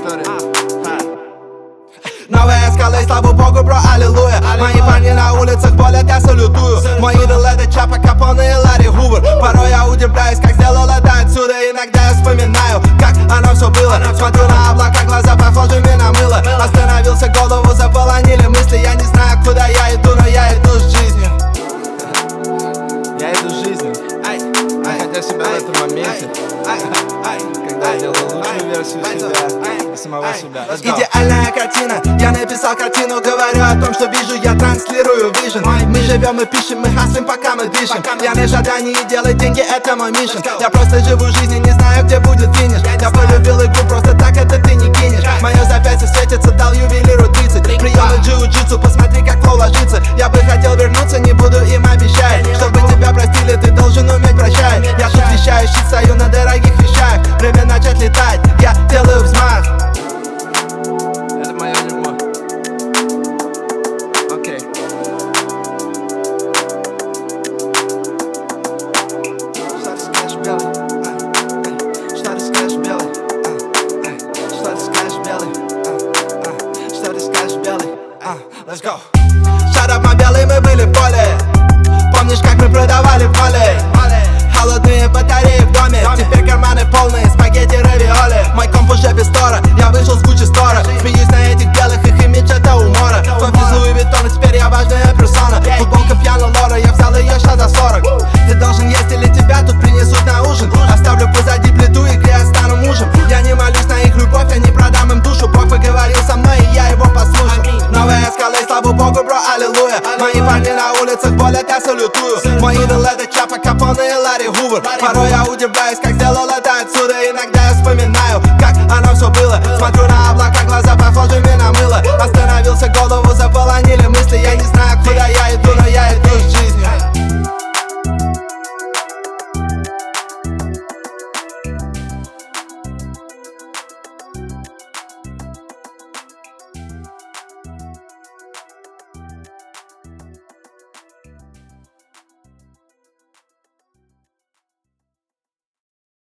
история. Новая скала, и слава богу, бро, аллилуйя. Мои парни на улицах болят, я салютую. Мой идол это Чапа Капоне и Ларри Хувер. Порой я удивляюсь, как сделал это отсюда. Иногда я вспоминаю, как оно все было. Смотрю на облака, глаза похожими на мыло. Остановился, голову заполонили мысли. Я не знаю, куда я иду, но я иду с жизнью. Я иду с жизнью, находя себя в этом моменте, когда я делаю лучшую версию себя и самого себя. Идеальная картина, я написал картину, говорю о том, что вижу, я транслирую вижен. Мы живем и пишем, мы хаслим, пока мы дышим. Я на жадании делать деньги, это мой миссион. Я просто живу жизнь и не знаю, где будет финиш. Я полюбил игру, просто так это ты не кинешь. Мое запястье светится, дал ювелиру 30. Приемы джиу-джитсу, посмотри, как флоу ложится. Я бы хотел вернуться, не буду им обещать. Чтобы тебя простили, ты должен уметь прощать. Я тут вещаю, щит стою на дорогих вещах. Время начать летать, я делаю взмах. Это мое дерьмо. Окей. Что ты скажешь, белый? Что ты скажешь, белый? Что ты скажешь, белый? Что ты скажешь, белый? Let's go. Shut up, my белый, мы были в поле. Помнишь, как мы продавали в моле? Холодные батареи в доме, теперь карманы полные, спагетти, равиоли. Мой комп уже без стора, я вышел с Гуччи стора. Смеюсь на этих белых, их имидж это умора. Твой физ Луи Виттон, теперь я важная персона. Футболка пьяна Лора, я взял ее ща за 40. Ты должен есть или тебя тут принесут на ужин. Оставлю позади плиту, игре я стану мужем. Я не молюсь на их любовь, я не продам им душу. Бог поговорил со мной, и я его послушал. Новая скала, и слава богу, бро, аллилуйя. Мои парни на улицах болят, я салютую. Мой идол это Чапа Капоне и Ларри Хувер. Порой я удивляюсь, как сделал это отсюда. Иногда я вспоминаю, как оно все было. Смотрю на облака, глаза похожими на мыло. Остановился, голову